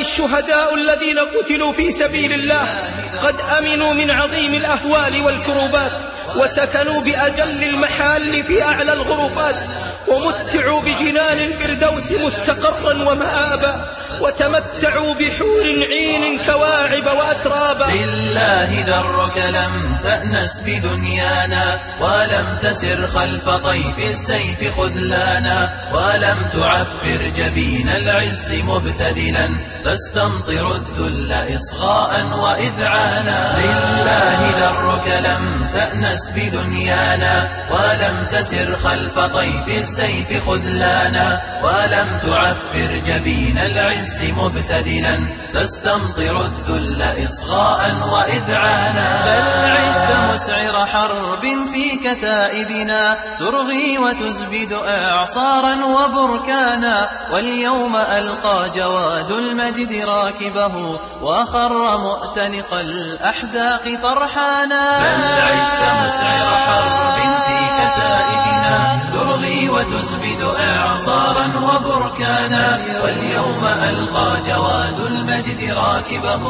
الشهداء الذين قتلوا في سبيل الله قد أمنوا من عظيم الأهوال والكروبات، وسكنوا بأجل المحال في أعلى الغرفات، ومتعوا بجنان الفردوس مستقرا ومآبا، وتمتعوا بحور عين كواعب وأترابا. لله درك لم تأنس بدنيانا، ولم تسر خلف طيف السيف خذلانا، ولم تعفر جبين العز مبتدلا، تستمطر الذل إصغاء وإذعانا. لله درك لم تأنس بدنيانا، ولم تسر خلف طيف السيف خذلانا، ولم تعفر جبين العز مبتدلا، تستمطر الذل إصغاء وإذعانا. بل عشت مسعر حرب في كتائبنا، ترغي وتزبد إعصارا وبركانا، واليوم ألقى جواد المجد راكبه، وخر مؤتلق الأحداق فرحانا. بل عشت مسعر حرب في كتائبنا، ترغي وتزبد إعصارا وبركانا، واليوم ألقى جواد المجد راكبه،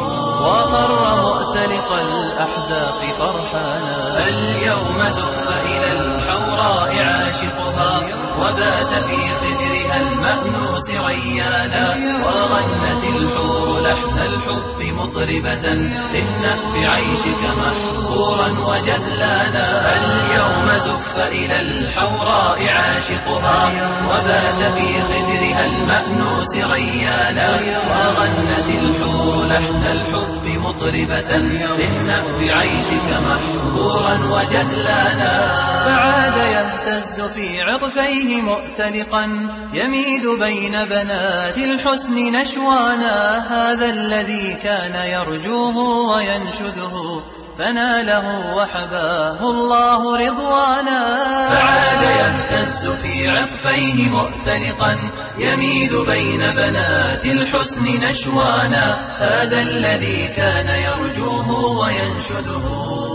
وخر مؤتلق الأحداق فرحانا. اليوم زف إلى الحوراء عاشقها، وبات في خدرها المأنوس ريانا، وغنت الحور لحن الحب مطربة، اهنأ بعيشك محبورا وجدلانا. اليوم زف إلى الحوراء عاشقها، وبات في خدرها المأنوس ريانا، وغنت الحور لحن الحب مطربة، اهنأ بعيشك محبورا وجدلانا. فعاد يهتز في عطفيه مؤتلقا، يميد بين بنات الحسن نشوانا، هذا الذي كان يرجوه وينشده، فناله وحباه الله رضوانا. فعاد يهتز في عطفيه مؤتلقا، يميد بين بنات الحسن نشوانا، هذا الذي كان يرجوه وينشده،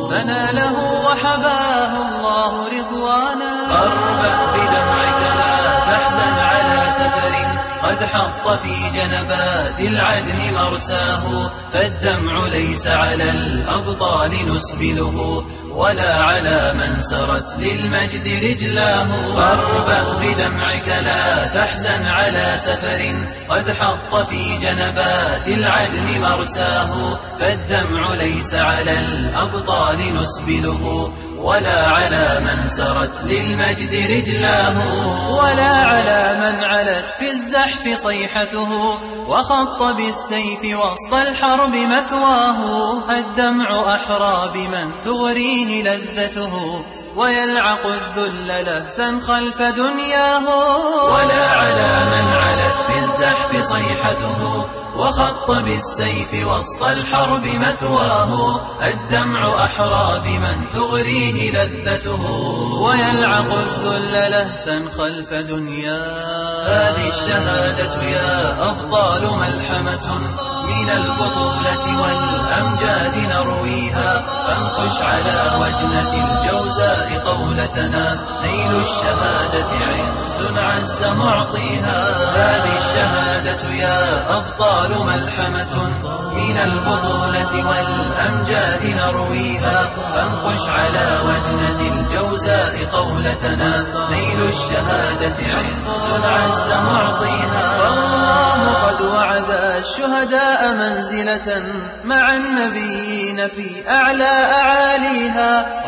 فناله وحباه الله رضوانا. فاربأ بدمعك لا تحزن على سفر، قد حط في جنبات العدن مرساه، فالدمع ليس على الأبطال نسبله، ولا على من سرت للمجد رجلاه. فاربأ بدمعك لا تحزن على سفر، قد حط في جنبات العدن مرساه، فالدمع ليس على الأبطال نسبله، ولا على من سرت للمجد رجلاه، ولا على من علت في الزحف صيحته، وخط بالسيف وسط الحرب مثواه. الدمع أحرى بمن تغريه لذته، ويلعق الذل لهثا خلف دنياه. ولا على من علت في الزحف صيحته، وخط بالسيف وسط الحرب مثواه. الدمع أحرى بمن تغريه لذته، ويلعق الذل لهثا خلف دنياه. هذه الشهادة يا أبطال ملحمة، من البطولة والأمجاد نرويها، فانقش على وجنة الجوزاء قولتنا، نيل الشهادة عز عز معطيها. هذه الشهادة يا أبطال ملحمة، من البطولة والأمجاد نرويها، فانقش على وجنة الجوزاء قولتنا، نيل الشهادة عز عز معطيها. فالله قد وعد الشهداء منزلة مع النبيين في أعلى أعاليها،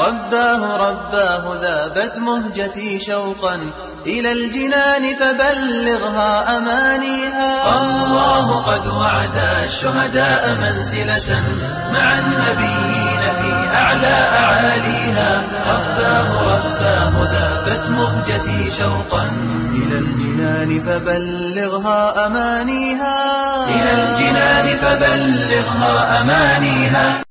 رباه ذابت مهجتي شوقا إلى الجنان، فبلغها أمانيها. الله قد وعد الشهداء منزلة مع النبيين في أعلى أعاليها، رباه ذابت مهجتي شوقا إلى الجنان، فبلغها أمانيها. إلى الجنان فبلغها أمانيها.